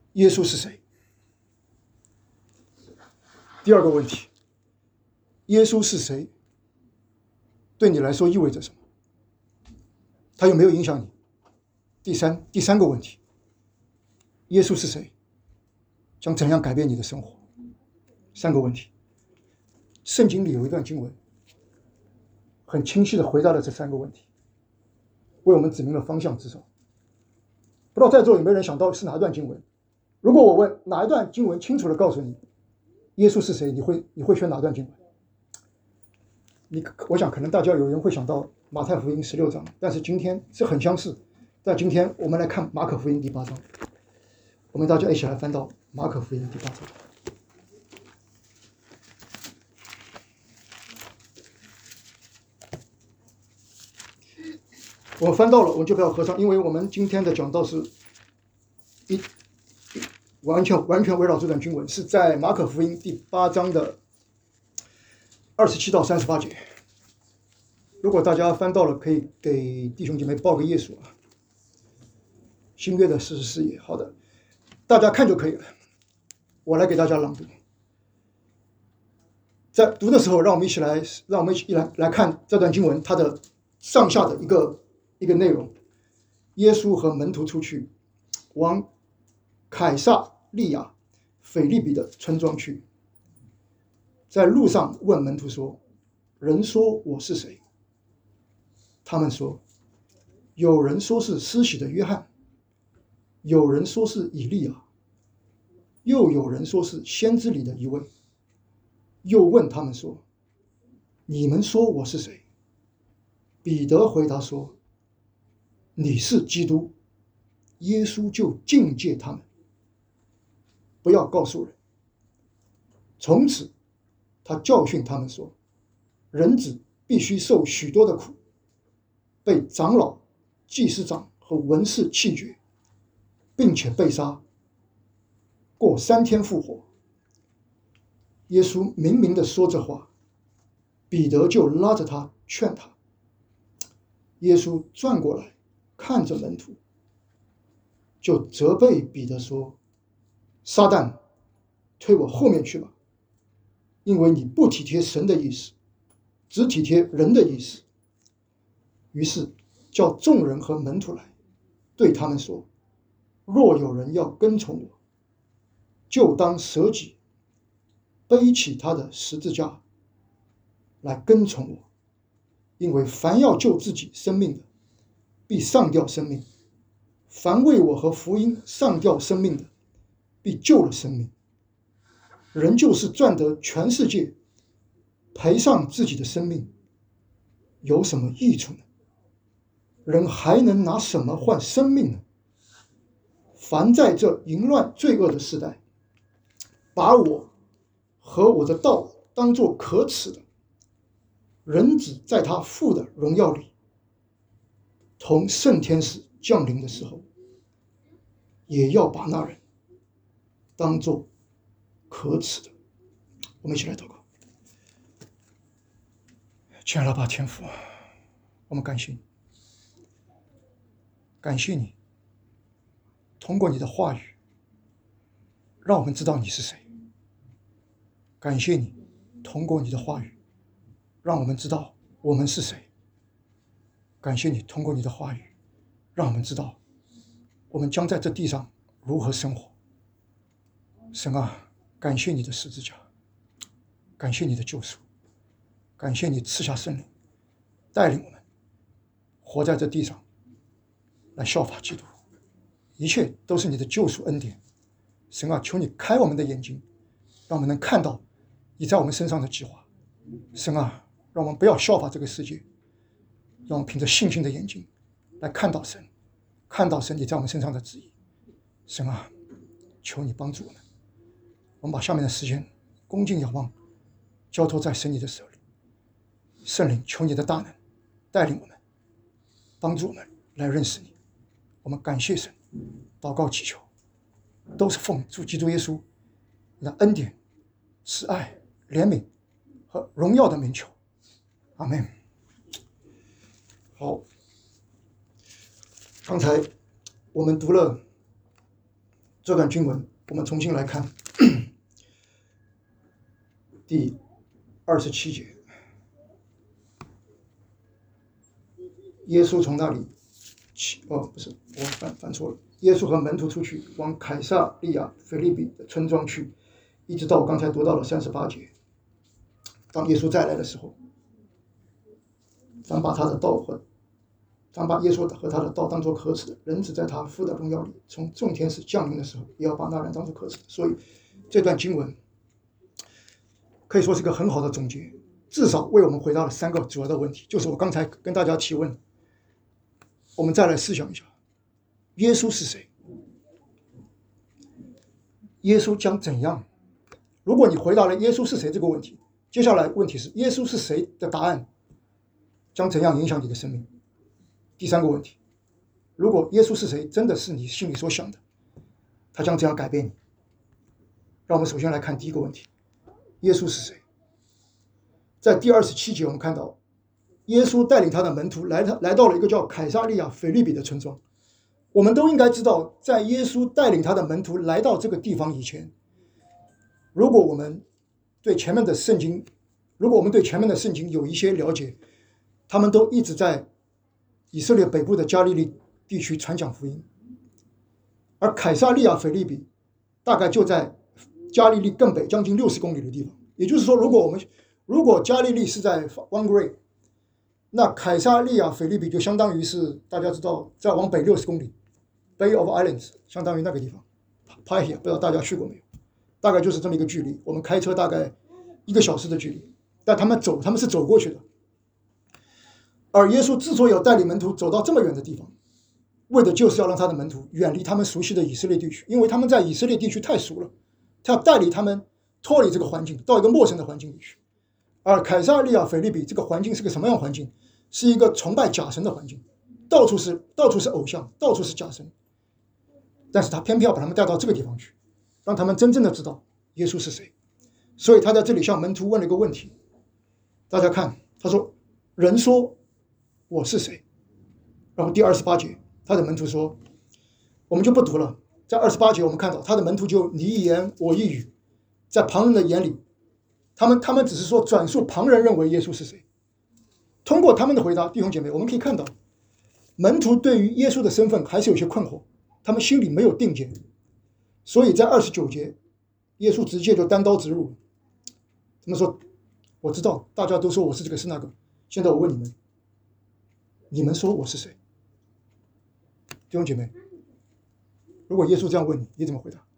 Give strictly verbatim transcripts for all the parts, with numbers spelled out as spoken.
耶稣是谁？第二个问题，耶稣是谁对你来说意味着什么？他有没有影响你？第三第三个问题，耶稣是谁将怎样改变你的生活？三个问题，圣经里有一段经文很清晰地回答了这三个问题，为我们指明了方向之手。不知道在座有没有人想到是哪一段经文？如果我问哪一段经文清楚地告诉你耶稣是谁，你会你会选哪段经文？你我想可能大家有人会想到马太福音十六章，但是今天是很相似。但今天我们来看马可福音第八章，我们大家一起来翻到马可福音第八章。我们翻到了，我们就不要合唱，因为我们今天的讲道是一一完全完全围绕这段经文，是在马可福音第八章的二十七到三十八节。如果大家翻到了，可以给弟兄姐妹报个页数啊。新约的四十四页，好的，大家看就可以了。我来给大家朗读。在读的时候，让我们一起来，让我们一起来来看这段经文它的上下的一个一个内容。耶稣和门徒出去，往凯撒利亚腓立比的村庄去，在路上问门徒说：“人说我是谁？”他们说：“有人说是施洗的约翰，有人说是以利亚，又有人说是先知里的一位。”又问他们说：“你们说我是谁？”彼得回答说：“你是基督。”耶稣就禁戒他们，不要告诉人。从此，他教训他们说：“人子必须受许多的苦，被长老、祭司长和文士弃绝，并且被杀，过三天复活。”耶稣明明地说这话，彼得就拉着他劝他。耶稣转过来看着门徒，就责备彼得说：“撒旦，推我后面去吧，因为你不体贴神的意思，只体贴人的意思。”于是叫众人和门徒来，对他们说：“若有人要跟从我，就当舍己，背起他的十字架来跟从我。因为凡要救自己生命的，必丧掉生命；凡为我和福音丧掉生命的，必救了生命。人就是赚得全世界，赔上自己的生命，有什么益处呢？人还能拿什么换生命呢？凡在这淫乱罪恶的时代，把我和我的道当作可耻的，人子在他父的荣耀里，同圣天使降临的时候，也要把那人当作可耻的。”我们一起来祷告。亲爱的爸天父，我们感谢你，感谢你通过你的话语让我们知道你是谁，感谢你通过你的话语让我们知道我们是谁，感谢你通过你的话语让我们知道我们将在这地上如何生活。神啊，感谢你的十字架，感谢你的救赎，感谢你赐下圣灵带领我们活在这地上来效法基督，一切都是你的救赎恩典。神啊，求你开我们的眼睛，让我们能看到你在我们身上的计划。神啊，让我们不要效法这个世界，让我们凭着信心的眼睛来看到神，看到神你在我们身上的旨意。神啊，求你帮助我们。我们把下面的时间恭敬仰望交托在神你的手里。圣灵，求你的大能带领我们，帮助我们来认识你。我们感谢神，祷告祈求都是奉主基督耶稣的恩典、慈爱、怜悯和荣耀的名求。阿们。好，刚才我们读了这段经文，我们重新来看第二十七节。耶稣从那里起，哦，不是，我翻翻错了。耶稣和门徒出去，往凯撒利亚腓立比的村庄去，一直到我刚才读到了三十八节。当耶稣再来的时候，凡把他的道和凡把耶稣和他的道当作可耻的，人子在他父的荣耀里从众天使降临的时候，也要把那人当作可耻的。所以这段经文可以说是一个很好的总结，至少为我们回答了三个主要的问题，就是我刚才跟大家提问。我们再来思想一下，耶稣是谁？耶稣将怎样？如果你回答了耶稣是谁这个问题，接下来问题是耶稣是谁的答案将怎样影响你的生命？第三个问题，如果耶稣是谁真的是你心里所想的，他将怎样改变你？让我们首先来看第一个问题，耶稣是谁？在第二十七节我们看到耶稣带领他的门徒来来到了一个叫凯撒利亚腓立比的村庄。我们都应该知道，在耶稣带领他的门徒来到这个地方以前，如果我们对前面的圣经，如果我们对前面的圣经有一些了解，他们都一直在以色列北部的加利利地区传讲福音，而凯撒利亚腓立比大概就在加利利更北将近六十公里的地方。也就是说，如果我们如果加利利是在 One Grade，那凯撒利亚腓立比就相当于是大家知道再往北六十公里 Bay of Islands， 相当于那个地方 Pahia， 不知道大家去过没有，大概就是这么一个距离，我们开车大概一个小时的距离，但他们走他们是走过去的。而耶稣之所以要带领门徒走到这么远的地方，为的就是要让他的门徒远离他们熟悉的以色列地区，因为他们在以色列地区太熟了，他要带领他们脱离这个环境，到一个陌生的环境里去。而凯撒利亚腓立比这个环境是个什么样的环境？是一个崇拜假神的环境，到处是到处是偶像，到处是假神。但是他偏偏要把他们带到这个地方去，让他们真正的知道耶稣是谁。所以他在这里向门徒问了一个问题，大家看，他说：“人说我是谁？”然后第二十八节，他的门徒说，我们就不读了。在二十八节，我们看到他的门徒就你一言我一语，在旁人的眼里。他们他们只是说转述旁人认为耶稣是谁。通过他们的回答，弟兄姐妹，我们可以看到门徒对于耶稣的身份还是有些困惑，他们心里没有定见。所以在二十九节，耶稣直接就单刀直入，他们说：“我知道大家都说我是这个是那个，现在我问你们，你们说我是谁？”弟兄姐妹，如果耶稣这样问你，你怎么回答？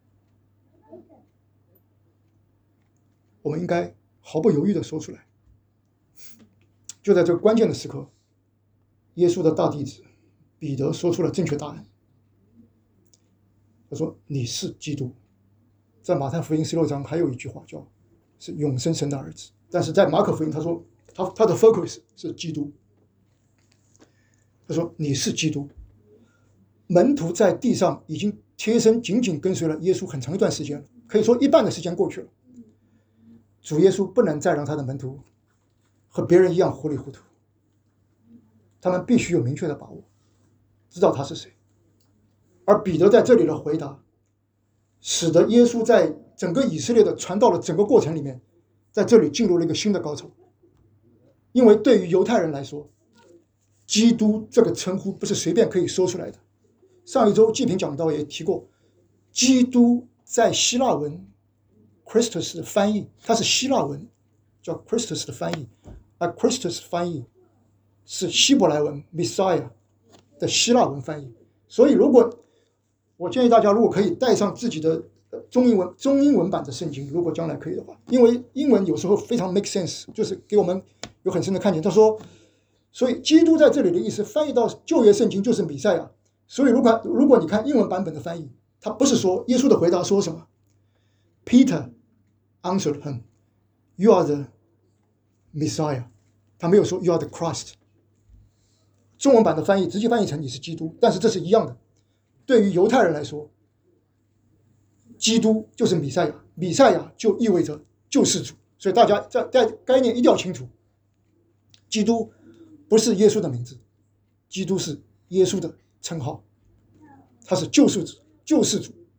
我们应该毫不犹豫地说出来。就在这个关键的时刻，耶稣的大弟子彼得说出了正确答案。他说：“你是基督。”在马太福音十六章还有一句话叫“是永生神的儿子”，但是在马可福音他说他他的 focus 是基督。他说：“你是基督。”门徒在地上已经贴身紧紧跟随了耶稣很长一段时间了，可以说一半的时间过去了。主耶稣不能再让他的门徒和别人一样糊里糊涂，他们必须有明确的把握，知道他是谁。而彼得在这里的回答，使得耶稣在整个以色列的传道的整个过程里面，在这里进入了一个新的高潮。因为对于犹太人来说，基督这个称呼不是随便可以说出来的。上一周季平讲道也提过，基督在希腊文 Christus 的翻译，它是希腊文叫 Christus 的翻译，而 Christus 翻译是希伯来文 Messiah 的希腊文翻译。所以如果我建议大家，如果可以带上自己的中英文中英文版的圣经，如果将来可以的话，因为英文有时候非常 make sense， 就是给我们有很深的看见。他说，所以基督在这里的意思翻译到旧约圣经就是弥赛亚。所以如果如果你看英文版本的翻译，他不是说耶稣的回答说什么 Peter answered him, You are the Messiah， 他没有说 You are the Christ。 中文版的翻译直接翻译成你是基督，但是这是一样的。对于犹太人来说，基督就是弥赛亚，弥赛亚就意味着救世主。所以大家在在概念一定要清楚，基督不是耶稣的名字，基督是耶稣的称号，他是救世主、救世主、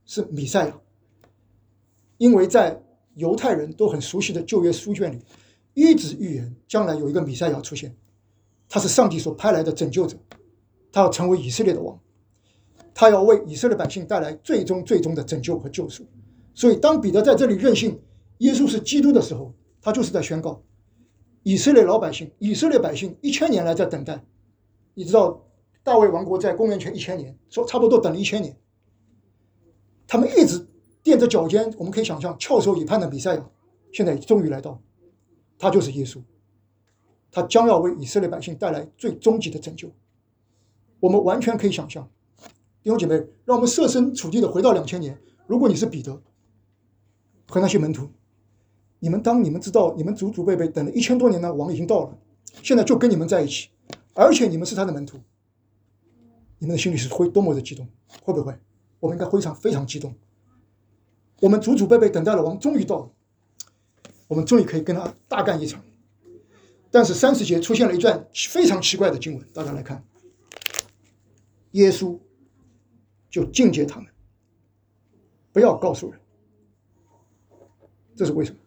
是弥赛亚，因为在犹太人都很熟悉的旧约书卷里，一直预言将来有一个弥赛亚出现，他是上帝所派来的拯救者，他要成为以色列的王，他要为以色列百姓带来最终最终的拯救和救赎。所以当彼得在这里认信耶稣是基督的时候，他就是在宣告以色列老百姓以色列百姓一千年来在等待。你知道大卫王国在公元前一千年，说差不多等了一千年，他们一直垫着脚尖，我们可以想象翘首以盼的弥赛亚现在终于来到，他就是耶稣，他将要为以色列百姓带来最终极的拯救。我们完全可以想象，弟兄姐妹，让我们设身处地的回到两千年，如果你是彼得和那些门徒，你们当你们知道你们祖祖辈辈等了一千多年的王已经到了，现在就跟你们在一起，而且你们是他的门徒，你们的心里是会多么的激动？会不会？我们应该非常非常激动。我们祖祖辈辈等待的王终于到了，我们终于可以跟他大干一场。但是三十节出现了一段非常奇怪的经文，大家来看，耶稣就境戒他们，不要告诉人。这是为什么？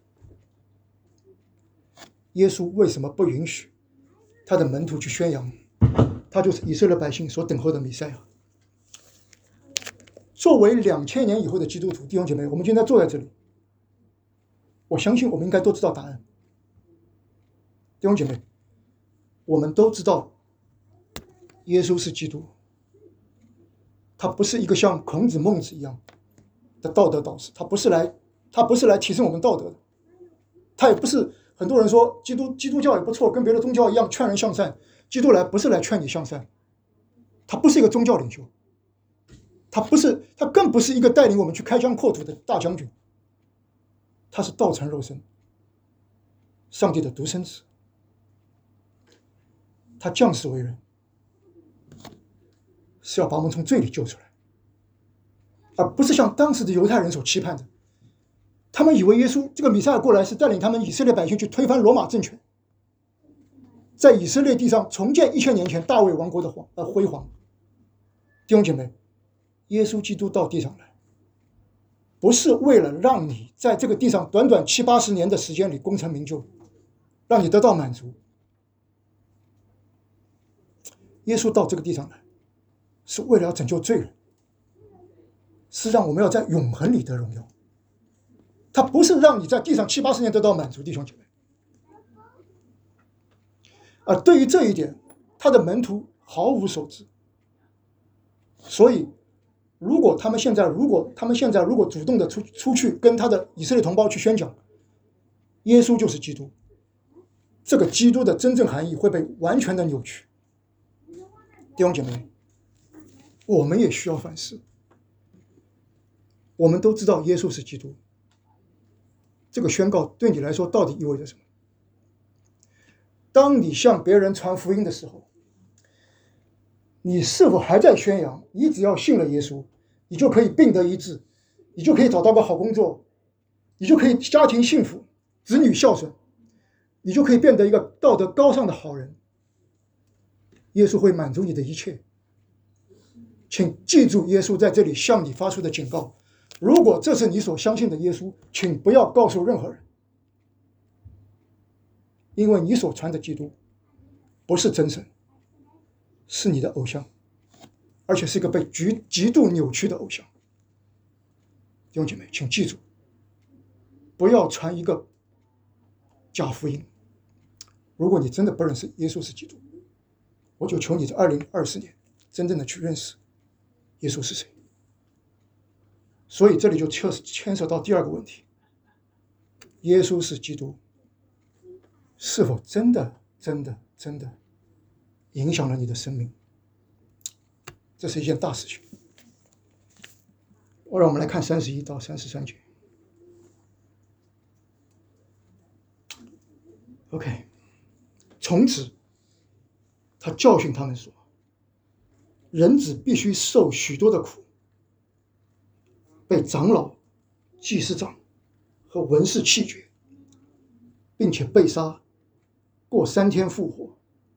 耶稣为什么不允许他的门徒去宣扬他就是以色列百姓所等候的弥赛亚？作为两千年以后的基督徒，弟兄姐妹，我们今天坐在这里，我相信我们应该都知道答案。弟兄姐妹，我们都知道耶稣是基督，他不是一个像孔子孟子一样的道德导师，他不是来他不是来提升我们道德的，他也不是很多人说基督基督教也不错，跟别的宗教一样劝人向善，基督来不是来劝你向善，他不是一个宗教领袖，他不是他更不是一个带领我们去开疆扩土的大将军，他是道成肉身，上帝的独生子，他降世为人，是要把我们从罪里救出来，而不是像当时的犹太人所期盼的，他们以为耶稣这个弥赛亚过来是带领他们以色列百姓去推翻罗马政权，在以色列地上重建一千年前大卫王国的黄呃辉煌。弟兄姐妹，耶稣基督到地上来，不是为了让你在这个地上短短七八十年的时间里功成名就，让你得到满足。耶稣到这个地上来，是为了要拯救罪人，是让我们要在永恒里得荣耀。他不是让你在地上七八十年得到满足，弟兄姐妹。而对于这一点，他的门徒毫无所知。所以，如果他们现在，如果他们现在如果主动的出出去跟他的以色列同胞去宣讲，耶稣就是基督，这个基督的真正含义会被完全的扭曲。弟兄姐妹，我们也需要反思。我们都知道耶稣是基督，这个宣告对你来说到底意味着什么？当你向别人传福音的时候，你是否还在宣扬你只要信了耶稣，你就可以病得医治，你就可以找到个好工作，你就可以家庭幸福，子女孝顺，你就可以变得一个道德高尚的好人，耶稣会满足你的一切。请记住耶稣在这里向你发出的警告，如果这是你所相信的耶稣，请不要告诉任何人，因为你所传的基督不是真神，是你的偶像，而且是一个被极极度扭曲的偶像。弟兄姐妹，请记住，不要传一个假福音。如果你真的不认识耶稣是基督，我就求你在二零二四年真正的去认识耶稣是谁。所以这里就牵涉到第二个问题，耶稣是基督是否真的真的真的影响了你的生命？这是一件大事情。让我们来看三十一到三十三节。 OK， 从此他教训他们说，人子必须受许多的苦，被长老、祭司长和文士弃绝，并且被杀，过三天复活。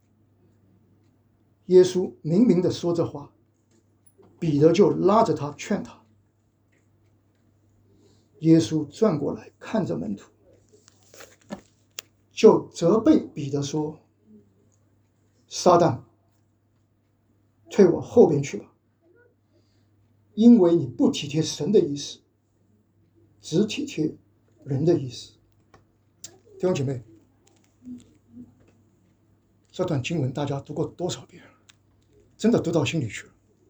耶稣明明的说这话，彼得就拉着他劝他， 耶稣转过来看着门徒，就责备彼得说：撒旦，退我后边去吧，因为你不体贴神的意思，只体贴人的意思。弟兄姐妹，这段经文大家读过多少遍了？真的读到心里去了。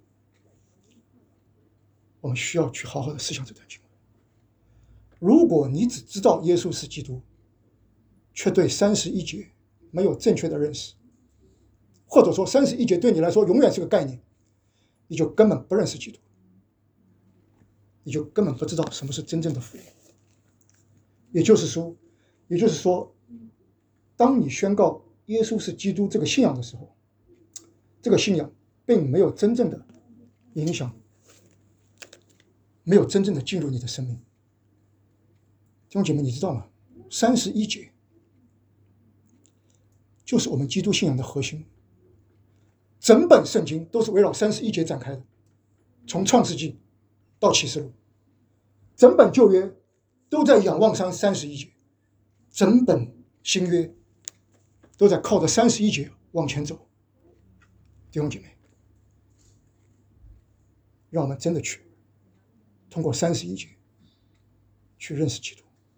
我们需要去好好的思想这段经文。如果你只知道耶稣是基督，却对三十一节没有正确的认识，或者说三十一节对你来说永远是个概念，你就根本不认识基督，你就根本不知道什么是真正的福音。也就是说，也就是说，当你宣告耶稣是基督这个信仰的时候，这个信仰并没有真正的影响，没有真正的进入你的生命。弟兄姐妹，你知道吗？三十一节就是我们基督信仰的核心，整本圣经都是围绕三十一节展开的，从创世纪到启示录，整本旧约都在仰望上三十一节，整本新约都在靠着三十一节往前走。弟兄姐妹，让我们真的去通过三十一节去认识基督。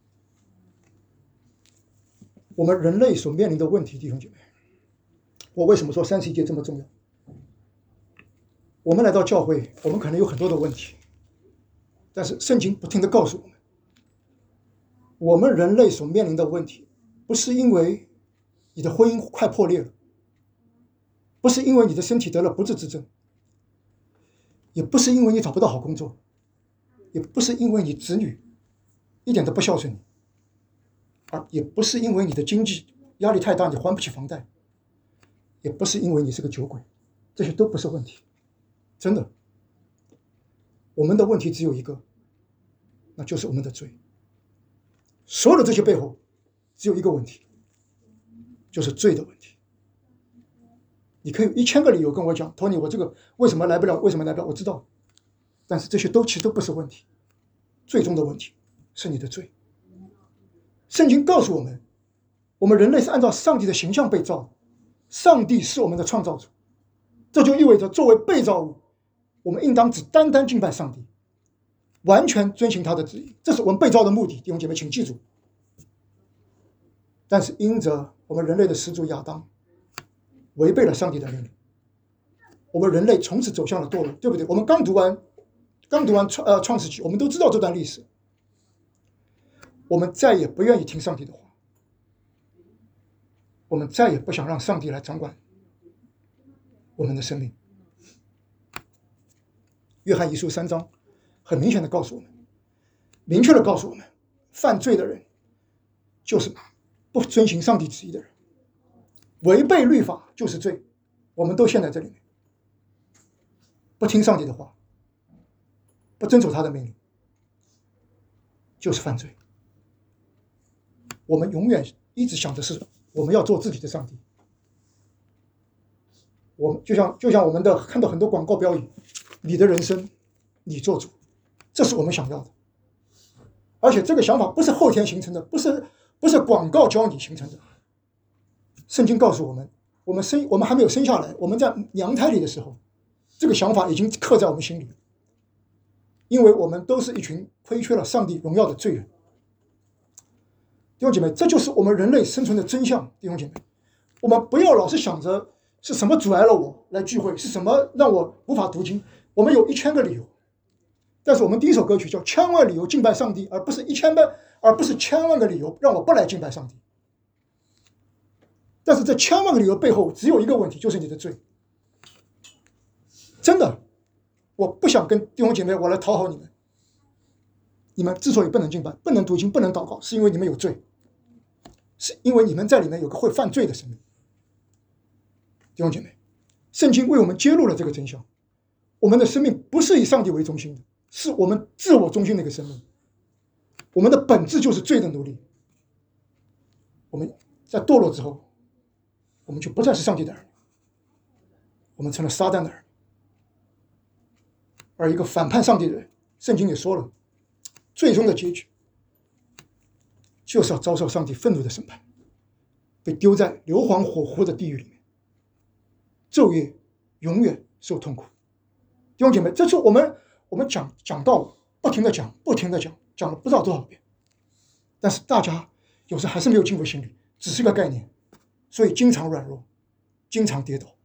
我们人类所面临的问题，弟兄姐妹，我为什么说三十一节这么重要？我们来到教会，我们可能有很多的问题，但是圣经不停地告诉我们，我们人类所面临的问题，不是因为你的婚姻快破裂了，不是因为你的身体得了不治之症，也不是因为你找不到好工作，也不是因为你子女一点都不孝顺你，而也不是因为你的经济压力太大，你还不起房贷，也不是因为你是个酒鬼，这些都不是问题。真的，我们的问题只有一个，那就是我们的罪。所有的这些背后只有一个问题，就是罪的问题。你可以有一千个理由跟我讲，托尼，我这个为什么来不了？为什么来不了？我知道，但是这些都其实都不是问题，最终的问题是你的罪。圣经告诉我们，我们人类是按照上帝的形象被造的，上帝是我们的创造主，这就意味着作为被造物，我们应当只单单敬拜上帝，完全遵行他的旨意，这是我们被造的目的。弟兄姐妹，请记住。但是因着我们人类的始祖亚当违背了上帝的命令，我们人类从此走向了堕落，对不对？我们刚读完刚读完创呃创世纪，我们都知道这段历史。我们再也不愿意听上帝的话，我们再也不想让上帝来掌管我们的生命。约翰一书三章很明显的告诉我们，明确的告诉我们，犯罪的人就是不遵行上帝旨意的人，违背律法就是罪。我们都陷在这里面，不听上帝的话，不遵守他的命令，就是犯罪。我们永远一直想的是我们要做自己的上帝。我们就像就像我们的看到很多广告标语，你的人生你做主，这是我们想要的。而且这个想法不是后天形成的，不是不是广告教你形成的。圣经告诉我们，我们生我们还没有生下来，我们在娘胎里的时候，这个想法已经刻在我们心里，因为我们都是一群亏缺了上帝荣耀的罪人。弟兄姐妹，这就是我们人类生存的真相。弟兄姐妹，我们不要老是想着是什么阻碍了我来聚会，是什么让我无法读经。我们有一千个理由，但是我们第一首歌曲叫《千万理由敬拜上帝》，而不是一千万，而不是千万个理由让我不来敬拜上帝。但是这千万个理由背后只有一个问题，就是你的罪。真的，我不想跟弟兄姐妹我来讨好你们。你们之所以不能敬拜、不能读经、不能祷告，是因为你们有罪，是因为你们在里面有个会犯罪的生命。弟兄姐妹，圣经为我们揭露了这个真相。我们的生命不是以上帝为中心的，是我们自我中心的一个生命。我们的本质就是罪的奴隶。我们在堕落之后，我们就不再是上帝的儿女，我们成了撒旦的儿女。而一个反叛上帝的人，圣经也说了， 最终的结局就是要遭受上帝愤怒的审判，被丢在硫磺火湖的地狱里面，昼夜永远受痛苦。弟兄姐妹，这次我们我们讲讲道，不停的讲，不停的讲，讲了不知道多少遍，但是大家有时还是没有进入心里，只是个概念，所以经常软弱，经常跌倒。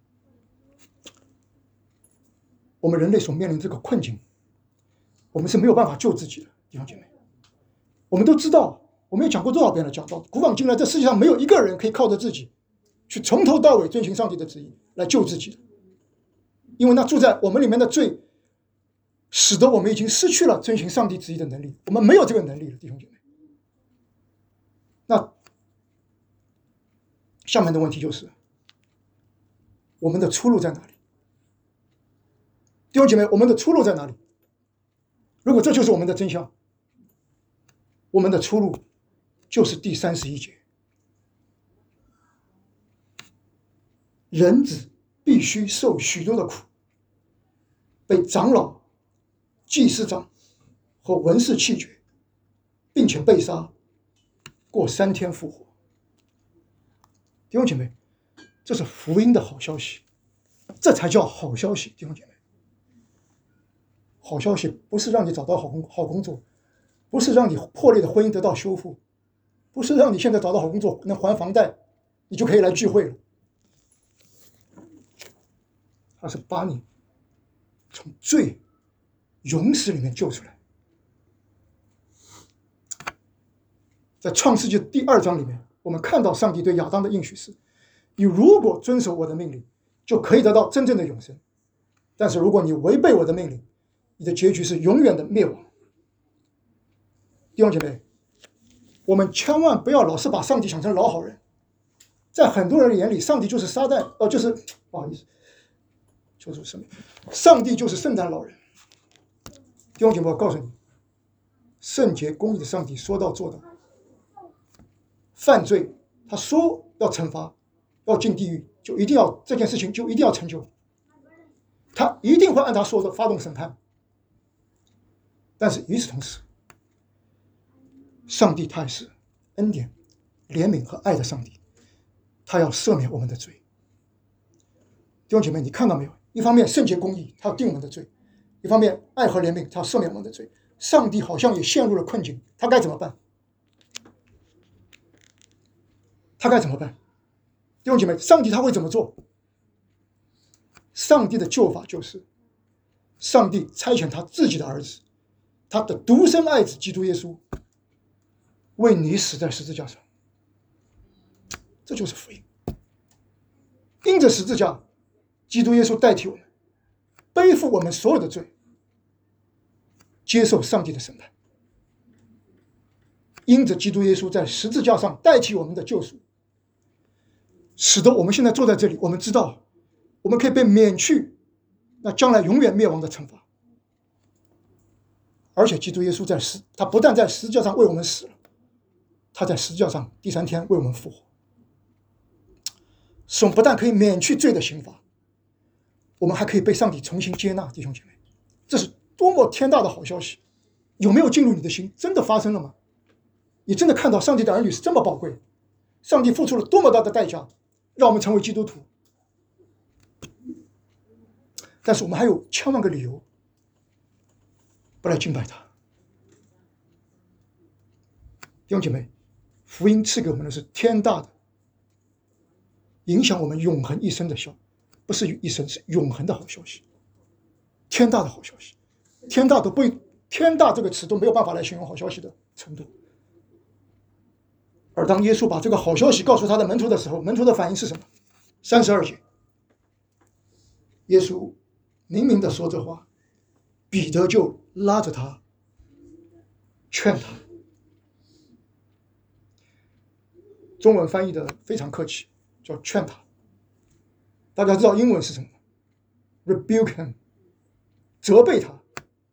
我们人类所面临这个困境，我们是没有办法救自己的，弟兄姐妹。我们都知道，我们也讲过多少遍了，讲到古往今来，这世界上没有一个人可以靠着自己去从头到尾遵循上帝的旨意来救自己的，因为那住在我们里面的罪，使得我们已经失去了遵循上帝旨意的能力，我们没有这个能力了，弟兄姐妹。那下面的问题就是，我们的出路在哪里？弟兄姐妹，我们的出路在哪里？如果这就是我们的真相，我们的出路就是第三十一节：人子必须受许多的苦，被长老、祭司长和文士弃绝，并且被杀，过三天复活。弟兄姐妹，这是福音的好消息，这才叫好消息。弟兄姐妹，好消息不是让你找到好工好工作，不是让你破裂的婚姻得到修复，不是让你现在找到好工作能还房贷，你就可以来聚会了。他是把你从罪永死里面救出来。在创世纪第二章里面，我们看到上帝对亚当的应许是：你如果遵守我的命令，就可以得到真正的永生；但是如果你违背我的命令，你的结局是永远的灭亡。弟兄姐妹，我们千万不要老是把上帝想成老好人。在很多人的眼里，上帝就是撒旦，哦，就是不好意思，就是什么？上帝就是圣诞老人。弟兄姐妹，我告诉你，圣洁公义的上帝说到做到。犯罪，他说要惩罚，要进地狱，就一定要这件事情就一定要成就，他一定会按他说的发动审判。但是与此同时，上帝他也是恩典、怜悯和爱的上帝，他要赦免我们的罪。弟兄姐妹，你看到没有？一方面圣洁公义，他要定我们的罪；一方面爱和怜悯，他要赦免我们的罪。上帝好像也陷入了困境，他该怎么办？他该怎么办？弟兄姐妹，上帝他会怎么做？上帝的救法就是，上帝差遣他自己的儿子，他的独生爱子基督耶稣，为你死在十字架上。这就是福音。因着十字架，基督耶稣代替我们，背负我们所有的罪，接受上帝的审判。因着基督耶稣在十字架上代替我们的救赎，使得我们现在坐在这里，我们知道我们可以被免去那将来永远灭亡的惩罚。而且基督耶稣在十，他不但在十字架上为我们死了，他在十字架上第三天为我们复活。使我们不但可以免去罪的刑罚，我们还可以被上帝重新接纳。弟兄姐妹，这是多么天大的好消息！有没有进入你的心？真的发生了吗？你真的看到上帝的儿女是这么宝贵，上帝付出了多么大的代价让我们成为基督徒？但是我们还有千万个理由不来敬拜他。弟兄姐妹，福音赐给我们的是天大的影响我们永恒一生的消，不是一生，是永恒的好消息。天大的好消息，天大都不，天大这个词都没有办法来形容好消息的程度。而当耶稣把这个好消息告诉他的门徒的时候，门徒的反应是什么？三十二节，耶稣明明的说这话，彼得就拉着他劝他。中文翻译的非常客气，叫劝他。大家知道英文是什么？ rebuke him， 责备他。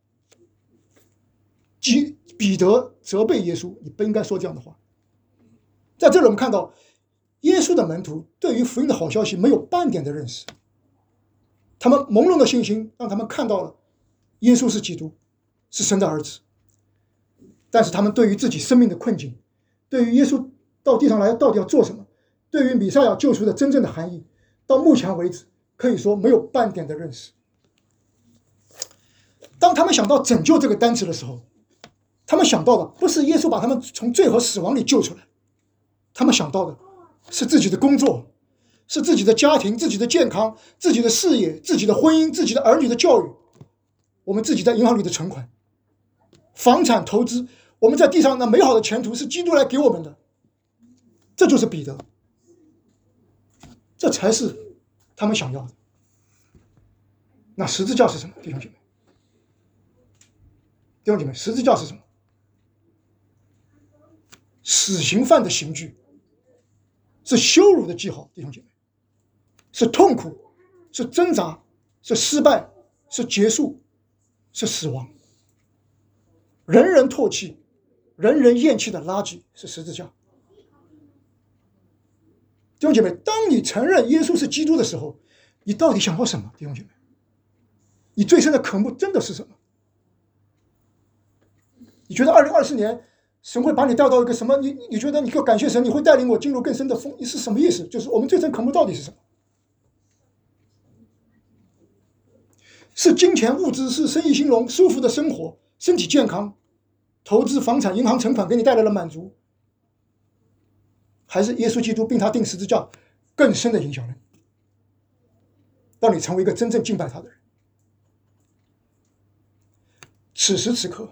彼得责备耶稣，你不应该说这样的话。在这里我们看到耶稣的门徒对于福音的好消息没有半点的认识，他们朦胧的信心让他们看到了耶稣是基督，是神的儿子， 但是他们对于自己生命的困境，对于耶稣到地上来到底要做什么，对于弥赛亚救赎的真正的含义，到目前为止可以说没有半点的认识。当他们想到拯救这个单词的时候，他们想到的不是耶稣把他们从罪和死亡里救出来，他们想到的是自己的工作，是自己的家庭、自己的健康、自己的事业、自己的婚姻、自己的儿女的教育，我们自己在银行里的存款、房产投资，我们在地上那美好的前途是基督来给我们的。这就是彼得，这才是他们想要的。那十字架是什么，弟兄姐妹？弟兄姐妹，十字架是什么？死刑犯的刑具，是羞辱的记号，弟兄姐妹，是痛苦，是挣扎，是失败，是结束，是死亡。人人唾弃，人人厌弃的垃圾是十字架。弟兄姐妹，当你承认耶稣是基督的时候，你到底想要什么？弟兄姐妹，你最深的渴慕真的是什么？你觉得二零二四年神会把你带到一个什么？你你觉得你要感谢神，你会带领我进入更深的丰，是什么意思？就是我们最深渴慕到底是什么？是金钱物质，是生意兴隆，舒服的生活，身体健康，投资房产、银行存款给你带来了满足，还是耶稣基督并他钉十字架更深的影响力，让你成为一个真正敬拜他的人？此时此刻，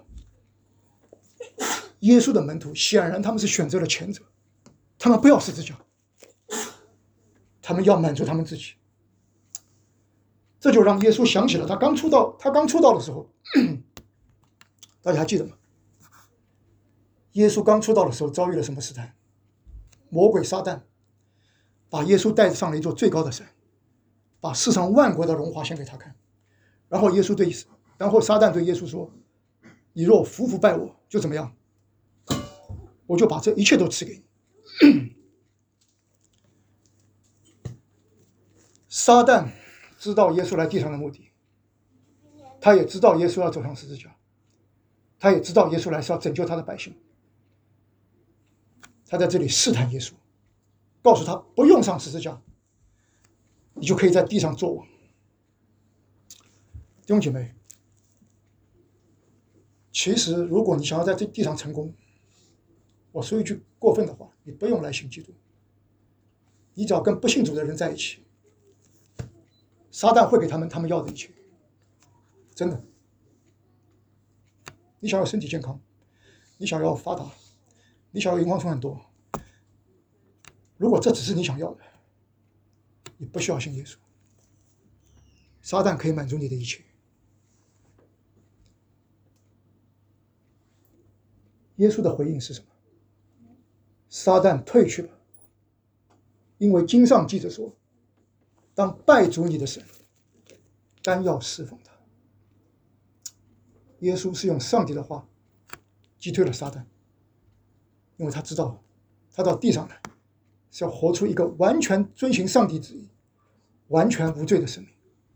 耶稣的门徒显然他们是选择了前者，他们不要十字架，他们要满足他们自己。这就让耶稣想起了他刚出道，他刚出道的时候，大家还记得吗？耶稣刚出道的时候遭遇了什么试探？魔鬼撒旦把耶稣带上了一座最高的山，把世上万国的荣华献给他看。然后耶稣对，然后撒旦对耶稣说：“你若服服拜我，就怎么样？我就把这一切都赐给你。”撒旦知道耶稣来地上的目的，他也知道耶稣要走上十字架，他也知道耶稣来是要拯救他的百姓。他在这里试探耶稣，告诉他不用上十字架，你就可以在地上做王。弟兄姐妹，其实如果你想要在这地上成功，我说一句过分的话，你不用来信基督，你只要跟不信主的人在一起，撒旦会给他们他们要的一切，真的。你想要身体健康，你想要发达，你想要银行存很多，如果这只是你想要的，你不需要信耶稣，撒旦可以满足你的一切。耶稣的回应是什么？撒旦退去了，因为经上记着说，当拜主你的神，单要侍奉他。耶稣是用上帝的话击退了撒旦，因为他知道他到地上来是要活出一个完全遵行上帝旨意、完全无罪的生命。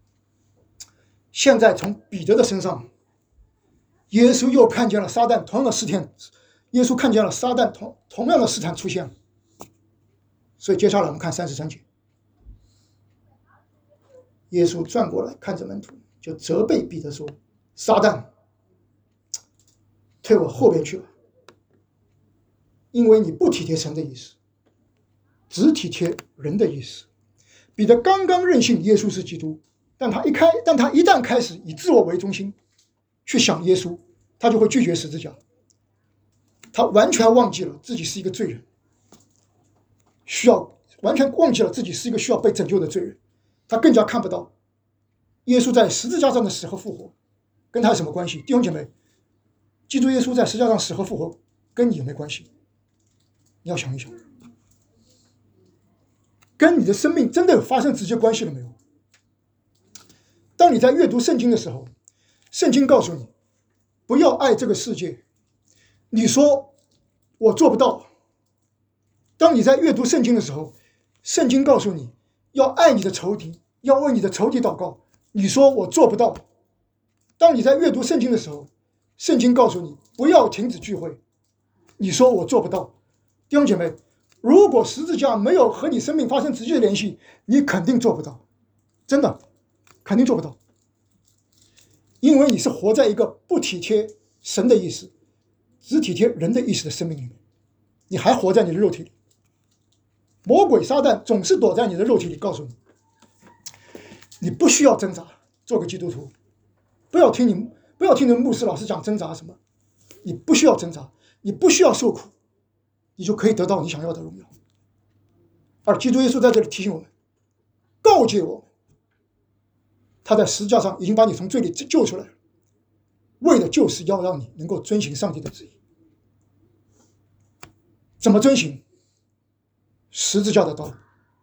现在从彼得的身上，耶稣又看见了撒旦同样的试探，耶稣看见了撒旦同同样的试探出现了。所以接下来我们看三十三节，耶稣转过来看着门徒，就责备彼得说：“撒旦，退我后边去吧，因为你不体贴神的意思，只体贴人的意思。”彼得刚刚认信耶稣是基督，但他一开，但他一旦开始以自我为中心去想耶稣，他就会拒绝十字架。他完全忘记了自己是一个罪人，需要完全忘记了自己是一个需要被拯救的罪人。他更加看不到耶稣在十字架上的死和复活跟他有什么关系。弟兄姐妹，基督耶稣在十字架上死和复活跟你有没有关系？你要想一想，跟你的生命真的有发生直接关系了没有？当你在阅读圣经的时候，圣经告诉你不要爱这个世界，你说我做不到。当你在阅读圣经的时候，圣经告诉你要爱你的仇敌，要为你的仇敌祷告，你说我做不到。当你在阅读圣经的时候，圣经告诉你不要停止聚会。你说我做不到，弟兄姐妹，如果十字架没有和你生命发生直接的联系，你肯定做不到，真的，肯定做不到。因为你是活在一个不体贴神的意思，只体贴人的意思的生命里面，你还活在你的肉体里。魔鬼撒旦总是躲在你的肉体里，告诉你，你不需要挣扎，做个基督徒，不要听你不要听你的牧师老师讲挣扎什么，你不需要挣扎，你不需要受苦，你就可以得到你想要的荣耀。而基督耶稣在这里提醒我们，告诫我们，他在十字架上已经把你从罪里救出来了，为的就是要让你能够遵行上帝的旨意。怎么遵行？十字架的道路。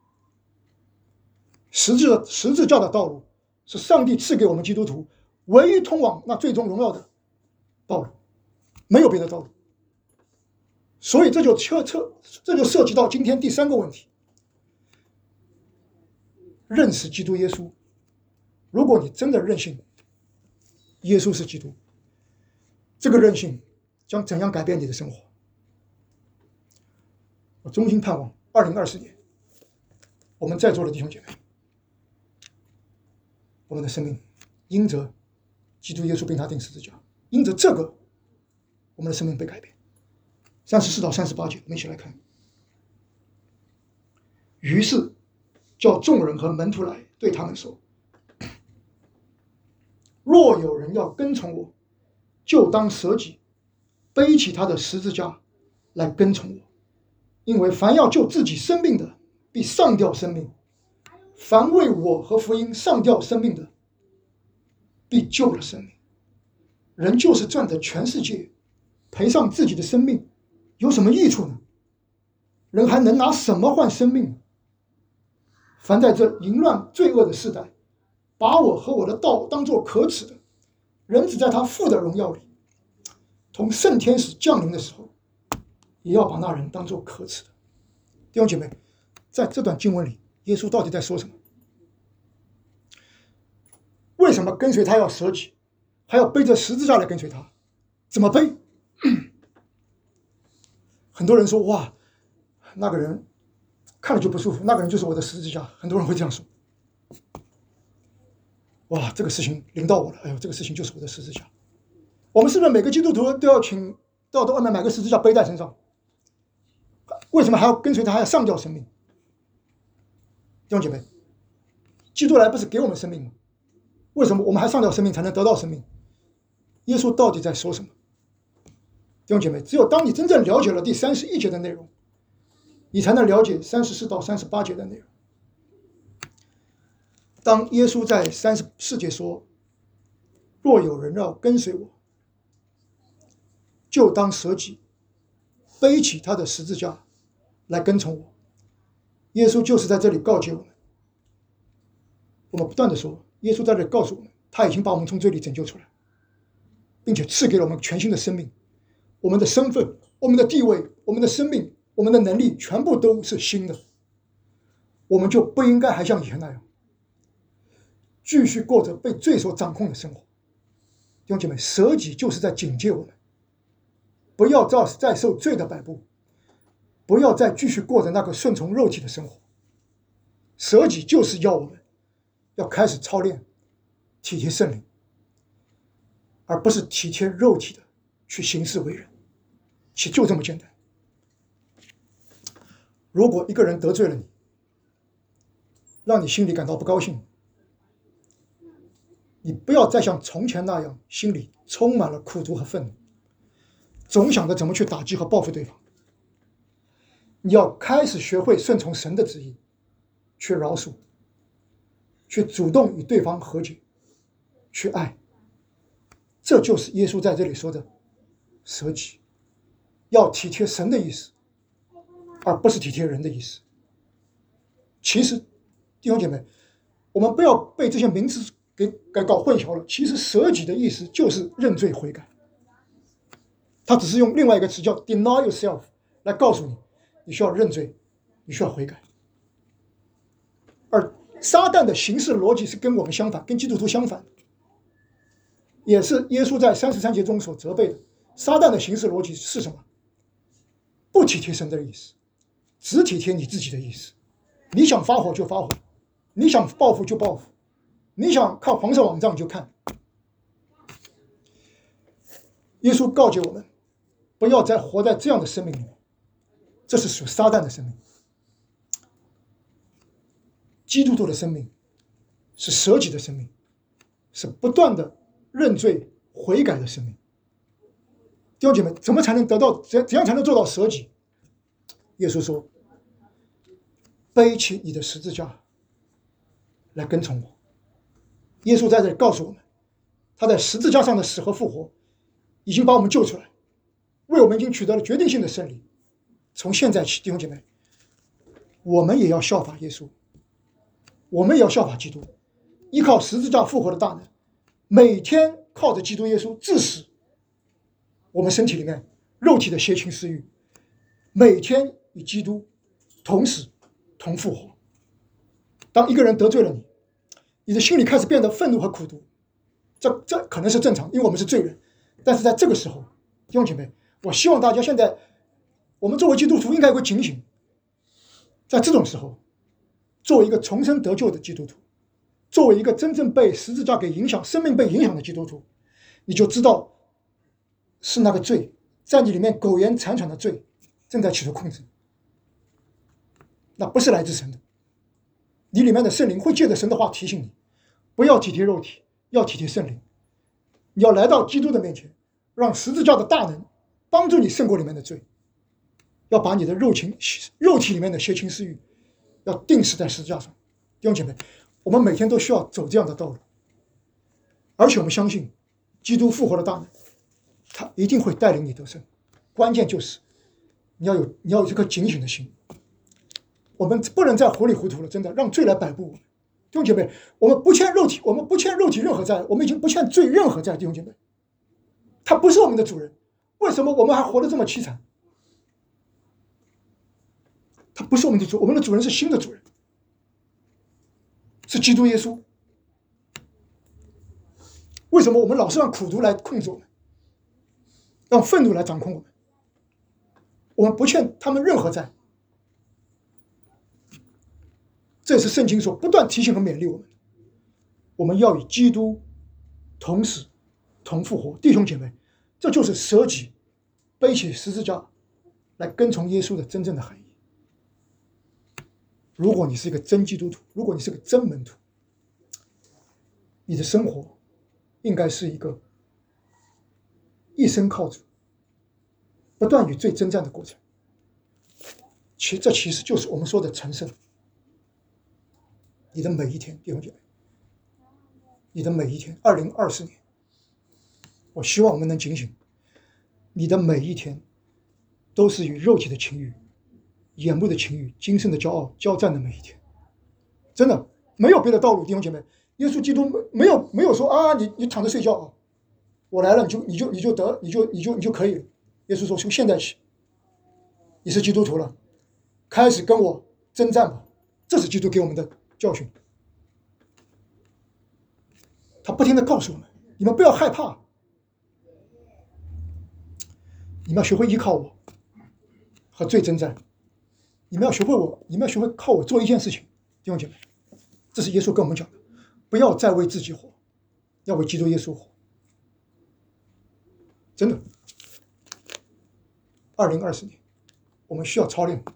十字十字架的道路是上帝赐给我们基督徒唯一通往那最终荣耀的道路，没有别的道路。所以这就涉涉这就涉及到今天第三个问题：认识基督耶稣。如果你真的认信耶稣是基督，这个认信将怎样改变你的生活？我衷心盼望二零二四年，我们在座的弟兄姐妹，我们的生命因着基督耶稣被他钉十字架，因着这个，我们的生命被改变。三十四到三十八节，我们一起来看。于是叫众人和门徒来，对他们说：若有人要跟从我，就当舍己，背起他的十字架来跟从我。因为凡要救自己生命的，必上吊生命；凡为我和福音上吊生命的，必救了生命。人就是赚得全世界，赔上自己的生命，有什么益处呢？人还能拿什么换生命呢？凡在这淫乱罪恶的世代，把我和我的道当作可耻的，人只在他父的荣耀里，同圣天使降临的时候，也要把那人当作可耻的。弟兄姐妹，在这段经文里，耶稣到底在说什么？为什么跟随他要舍己，还要背着十字架来跟随他？怎么背？很多人说，哇，那个人看了就不舒服，那个人就是我的十字架。很多人会这样说。哇，这个事情临到我了，哎呦，这个事情就是我的十字架。我们是不是每个基督徒都要请都要到外面买个十字架背在身上？为什么还要跟随他，还要上吊生命？弟兄姐妹，基督来不是给我们生命吗？为什么我们还上吊生命才能得到生命？耶稣到底在说什么？弟兄姐妹，只有当你真正了解了第三十一节的内容，你才能了解三十四到三十八节的内容。当耶稣在三十四节说：若有人要跟随我，就当舍己，背起他的十字架来跟从我。耶稣就是在这里告诫我们。我们不断的说，耶稣在这里告诉我们，他已经把我们从罪里拯救出来，并且赐给了我们全新的生命。我们的身份、我们的地位、我们的生命、我们的能力全部都是新的。我们就不应该还像以前那样继续过着被罪所掌控的生活。弟兄姐妹，舍己就是在警戒我们，不要再再受罪的摆布，不要再继续过着那个顺从肉体的生活。舍己就是要我们要开始操练体贴圣灵，而不是体贴肉体的去行事为人。其实就这么简单。如果一个人得罪了你，让你心里感到不高兴，你不要再像从前那样心里充满了苦毒和愤怒，总想着怎么去打击和报复对方。你要开始学会顺从神的旨意，去饶恕，去主动与对方和解，去爱。这就是耶稣在这里说的舍己，要体贴神的意思，而不是体贴人的意思。其实弟兄姐妹，我们不要被这些名词给给搞混淆了。其实舍己的意思就是认罪悔改，他只是用另外一个词叫 deny yourself 来告诉你，你需要认罪，你需要悔改。而撒旦的行事逻辑是跟我们相反，跟基督徒相反，也是耶稣在三十三节中所责备的。 撒旦的行事逻辑是什么？不体贴神的意思，只体贴你自己的意思。你想发火就发火，你想报复就报复，你想看黄色网站就看。耶稣告诫我们，不要再活在这样的生命里面，这是属撒旦的生命。基督徒的生命是舍己的生命，是不断的认罪悔改的生命。弟兄姐妹，怎么才能得到怎怎样才能做到舍己？耶稣说：“背起你的十字架来跟从我。”耶稣在这里告诉我们，他在十字架上的死和复活已经把我们救出来，为我们已经取得了决定性的胜利。从现在起，弟兄姐妹，我们也要效法耶稣，我们也要效法基督，依靠十字架复活的大能，每天靠着基督耶稣致死我们身体里面肉体的邪情私欲，每天与基督同死同复活。当一个人得罪了你，你的心里开始变得愤怒和苦毒，这这可能是正常，因为我们是罪人。但是在这个时候，弟兄姐妹，我希望大家现在，我们作为基督徒应该有个警醒，在这种时候，作为一个重生得救的基督徒，作为一个真正被十字架给影响、生命被影响的基督徒，你就知道是那个罪在你里面苟延残喘的罪正在起着控制，那不是来自神的。你里面的圣灵会借着神的话提醒你，不要体贴肉体，要体贴圣灵。你要来到基督的面前，让十字架的大能帮助你胜过里面的罪，要把你的肉情肉体里面的邪情私欲要钉死在十字架上。弟兄姐妹，我们每天都需要走这样的道路，而且我们相信基督复活的大能，他一定会带领你得胜。关键就是你要有你要有这颗警醒的心，我们不能再糊里糊涂了，真的让罪来摆布我们。弟兄姐妹，我们不欠肉体，我们不欠肉体任何债，我们已经不欠罪任何债。弟兄姐妹，他不是我们的主人，为什么我们还活得这么凄惨？他不是我们的主，我们的主人是新的主人，是基督耶稣。为什么我们老是让苦毒来控制我们，让愤怒来掌控我们？我们不欠他们任何债。这也是圣经所不断提醒和勉励我们，我们要与基督同死同复活。弟兄姐妹，这就是舍己背起十字架来跟从耶稣的真正的含义。如果你是一个真基督徒，如果你是个真门徒，你的生活应该是一个一生靠主，不断与罪征战的过程。其这其实就是我们说的成圣。你的每一天，弟兄姐妹，你的每一天，二零二四年，我希望我们能警醒，你的每一天都是与肉体的情欲、眼目的情欲、今生的骄傲交战的每一天。真的没有别的道路，弟兄姐妹，耶稣基督没有没有说啊，你你躺着睡觉啊，我来了你就你就你就得你就你就你就可以了。耶稣说，从现在起，你是基督徒了，开始跟我征战吧。这是基督给我们的教训。他不停地告诉我们，你们不要害怕，你们要学会依靠我和罪征战，你们要学会我你们要学会靠我做一件事情。弟兄姐妹，这是耶稣跟我们讲的，不要再为自己活，要为基督耶稣活。真的，二零二四年我们需要操练。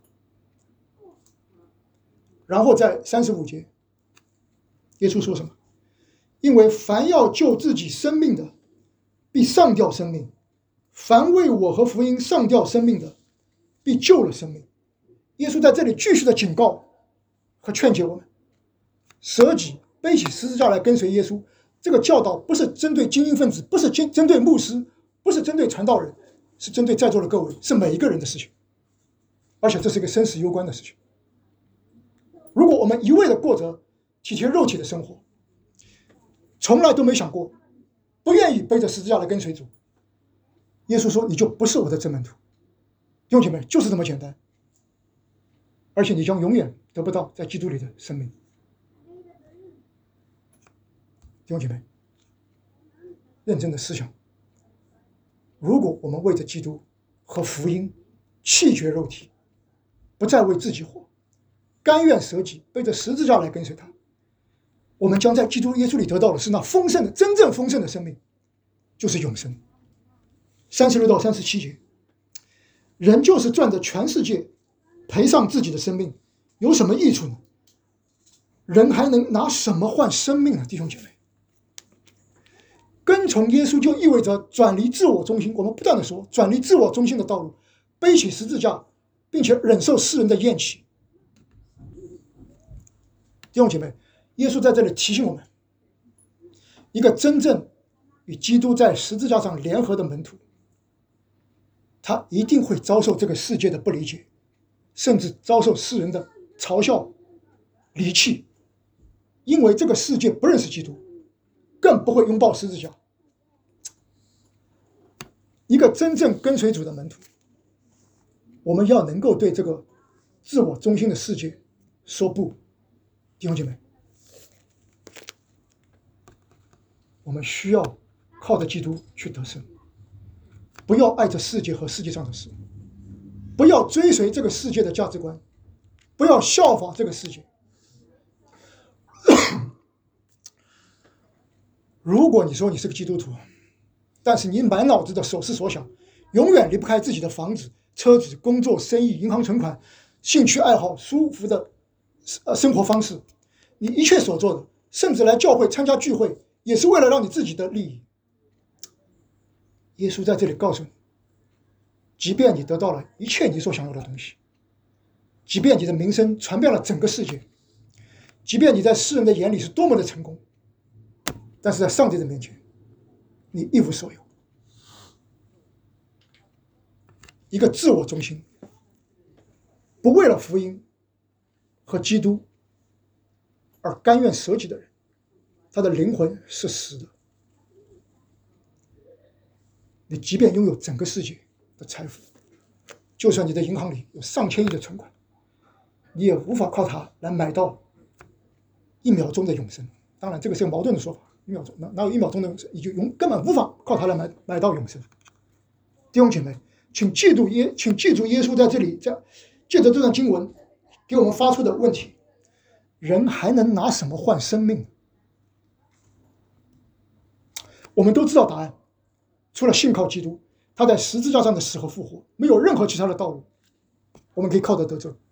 然后在三十五节，耶稣说什么？因为凡要救自己生命的，必上吊生命；凡为我和福音上吊生命的，必救了生命。耶稣在这里继续的警告和劝诫我们，舍己背起十字架来跟随耶稣。这个教导不是针对精英分子，不是针对牧师，不是针对传道人，是针对在座的各位，是每一个人的事情。而且这是一个生死攸关的事情。如果我们一味的过着体贴肉体的生活，从来都没想过不愿意背着十字架来跟随主，耶稣说你就不是我的真门徒。弟兄姐妹，就是这么简单。而且你将永远得不到在基督里的生命。弟兄姐妹，认真的思想， 如果我们为着基督和福音弃绝肉体，不再为自己活，甘愿舍己，背着十字架来跟随他，我们将在基督耶稣里得到的是那丰盛的、真正丰盛的生命，就是永生。三十六到三十七节，人就是赚着全世界，赔上自己的生命，有什么益处呢？人还能拿什么换生命呢？弟兄姐妹，跟从耶稣就意味着转离自我中心。我们不断的说，转离自我中心的道路，背起十字架，并且忍受世人的厌弃。弟兄姐妹，耶稣在这里提醒我们，一个真正与基督在十字架上联合的门徒，他一定会遭受这个世界的不理解，甚至遭受世人的嘲笑、离弃，因为这个世界不认识基督，更不会拥抱十字架。一个真正跟随主的门徒，我们要能够对这个自我中心的世界说不。弟兄姐妹，我们需要靠着基督去得胜，不要爱这世界和世界上的事，不要追随这个世界的价值观，不要效法这个世界。如果你说你是个基督徒，但是你满脑子的所思所想永远离不开自己的房子、车子、工作、生意、银行存款、兴趣爱好、舒服的生活方式，你一切所做的，甚至来教会参加聚会，也是为了让你自己的利益。耶稣在这里告诉你，即便你得到了一切你所想要的东西，即便你的名声传遍了整个世界，即便你在世人的眼里是多么的成功，但是在上帝的面前，你一无所有。一个自我中心，不为了福音和基督而甘愿舍己的人，他的灵魂是死的。你即便拥有整个世界的财富，就算你的银行里有上千亿的存款，你也无法靠它来买到一秒钟的永生。当然这个是个矛盾的说法，一秒钟哪有一秒钟的永生，你就永根本无法靠它来买买到永生。弟兄姐妹，请记住耶，请记住耶稣在这里在借着这段经文给我们发出的问题：人还能拿什么换生命？我们都知道答案，除了信靠基督，他在十字架上的死和复活，没有任何其他的道路我们可以靠得得救。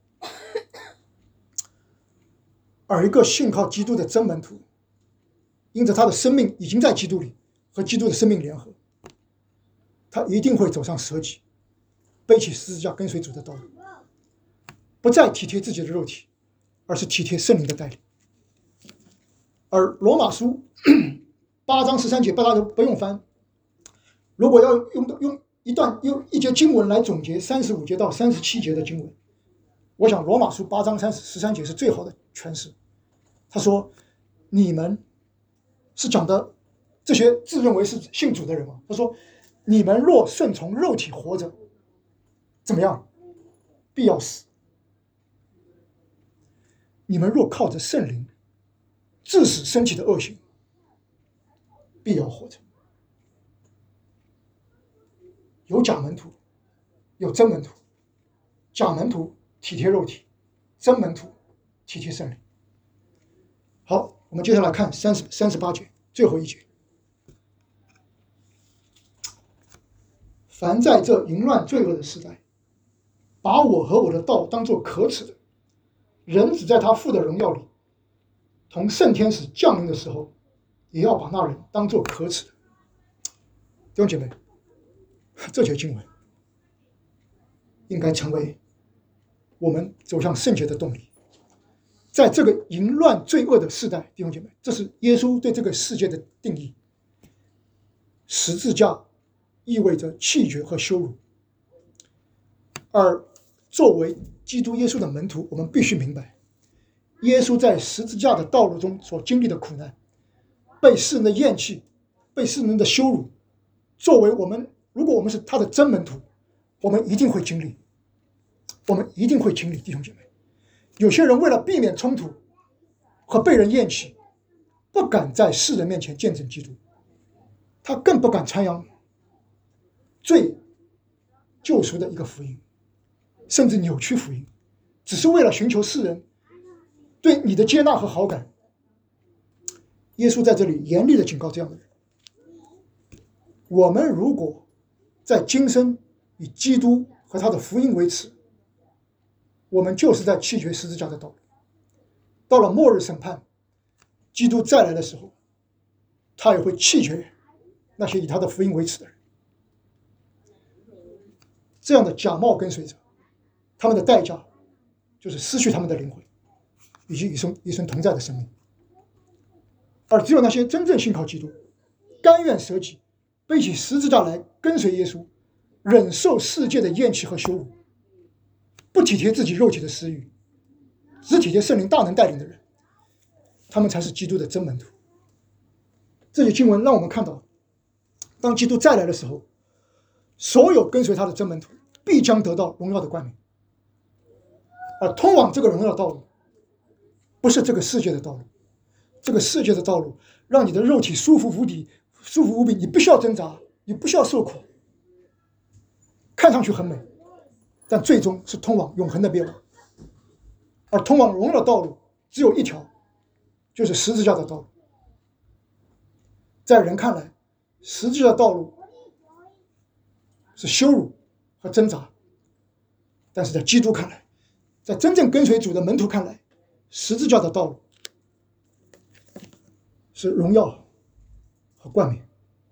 而一个信靠基督的真门徒，因着他的生命已经在基督里，和基督的生命联合，他一定会走上舍己，背起十字架跟随主的道路，不再体贴自己的肉体，而是体贴圣灵的带领。而罗马书八章十三节，大家都不用翻。如果要用用一段用一节经文来总结三十五节到三十七节的经文，我想罗马书八章三十三节是最好的诠释。他说：“你们是讲的这些自认为是信主的人吗？他说：你们若顺从肉体活着，怎么样？必要死。你们若靠着圣灵致死身体的恶行，必要活着。”有假门徒，有真门徒。假门徒体贴肉体，真门徒体贴圣灵。好，我们接下来看三十三十八节最后一节。凡在这淫乱罪恶的时代，把我和我的道当作可耻的，人只在他父的荣耀里，同圣天使降临的时候，也要把那人当作可耻的。弟兄姐妹，这节经文应该成为我们走向圣洁的动力。在这个淫乱罪恶的世代，弟兄姐妹，这是耶稣对这个世界的定义。十字架意味着弃绝和羞辱，而作为基督耶稣的门徒，我们必须明白，耶稣在十字架的道路中所经历的苦难，被世人的厌弃，被世人的羞辱，作为我们，如果我们是他的真门徒，我们一定会经历，我们一定会经历。弟兄姐妹，有些人为了避免冲突和被人厌弃，不敢在世人面前见证基督，他更不敢传扬罪救赎的一个福音，甚至扭曲福音，只是为了寻求世人对你的接纳和好感。耶稣在这里严厉地警告这样的人：我们如果在今生以基督和他的福音为耻，我们就是在弃绝十字架的道路。到了末日审判，基督再来的时候，他也会弃绝那些以他的福音为耻的人。这样的假冒跟随者，他们的代价就是失去他们的灵魂，以及与生与生同在的生命。而只有那些真正信靠基督，甘愿舍己，背起十字架来跟随耶稣，忍受世界的厌弃和羞辱，不体贴自己肉体的私欲，只体贴圣灵大能带领的人，他们才是基督的真门徒。这些经文让我们看到，当基督再来的时候，所有跟随他的真门徒必将得到荣耀的冠冕。而通往这个荣耀道路，不是这个世界的道路。这个世界的道路让你的肉体舒服无比，舒服无比，你不需要挣扎，你不需要受苦，看上去很美，但最终是通往永恒的灭亡。而通往荣耀的道路只有一条，就是十字架的道路。在人看来，十字架的道路是羞辱和挣扎，但是在基督看来，在真正跟随主的门徒看来，十字架的道路是荣耀和冠冕。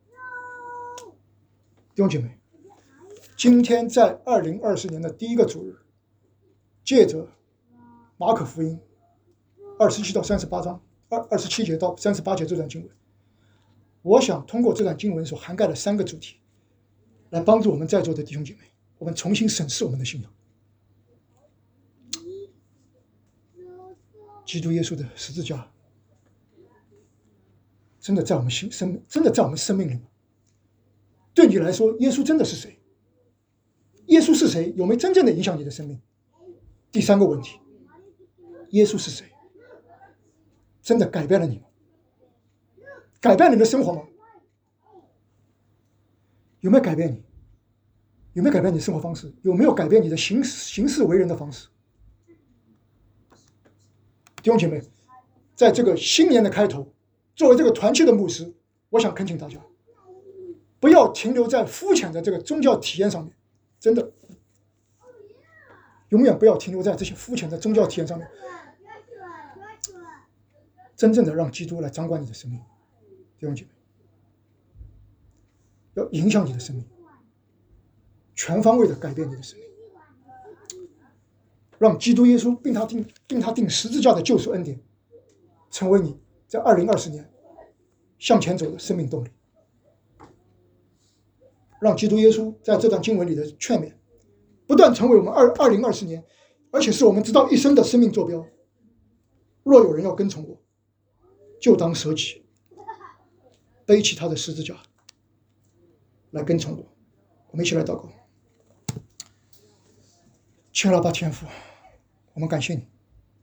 弟兄姐妹，今天在二零二四年的第一个主日，借着马可福音二十七到三十八章，二二十七节到三十八节这段经文，我想通过这段经文所涵盖的三个主题，来帮助我们在座的弟兄姐妹，我们重新审视我们的信仰。基督耶稣的十字架真的在我们心生，真的在我们生命里吗？对你来说，耶稣真的是谁？耶稣是谁？有没有真正的影响你的生命？第三个问题，耶稣是谁？真的改变了你吗？改变你的生活吗？有没有改变你？有没有改变你的生活方式？有没有改变你的行行事为人的方式？弟兄姐妹，在这个新年的开头，作为这个团契的牧师，我想恳请大家，不要停留在肤浅的这个宗教体验上面，真的，永远不要停留在这些肤浅的宗教体验上面，真正的让基督来掌管你的生命。弟兄姐妹，要影响你的生命，全方位的改变你的生命，让基督耶稣并他定并他定十字架的救赎恩典，成为你在二零二四年向前走的生命动力。让基督耶稣在这段经文里的劝勉，不但成为我们二二零二四年，而且是我们直到一生的生命坐标。若有人要跟从我，就当舍己，背起他的十字架来跟从我。我们一起来祷告。亲爱的爸天父，我们感谢你，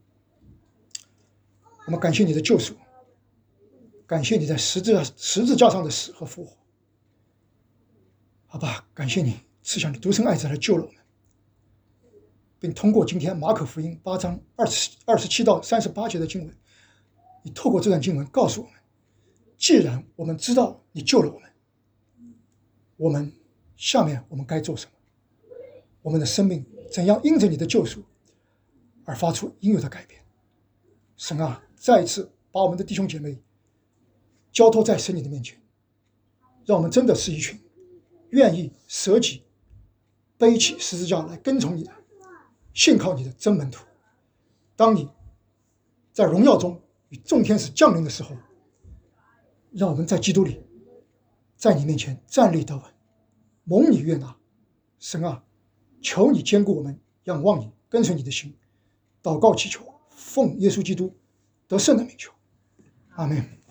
我们感谢你的救赎，感谢你在十字架十字架上的死和复活。好吧，感谢你赐下你独生爱子来救了我们，并通过今天马可福音八章二十二十七到三十八节的经文，你透过这段经文告诉我们，既然我们知道你救了我们，我们下面我们该做什么？我们的生命怎样因着你的救赎而发出应有的改变？神啊，再一次把我们的弟兄姐妹交托在神你的面前，让我们真的是一群愿意舍己背起十字架来跟从你的，信靠你的真门徒。当你在荣耀中与众天使降临的时候，让我们在基督里，在你面前站立得稳，蒙你悦纳。神啊，求你坚固我们仰望你跟随你的心。祷告祈求，奉耶稣基督得胜的名求，阿们。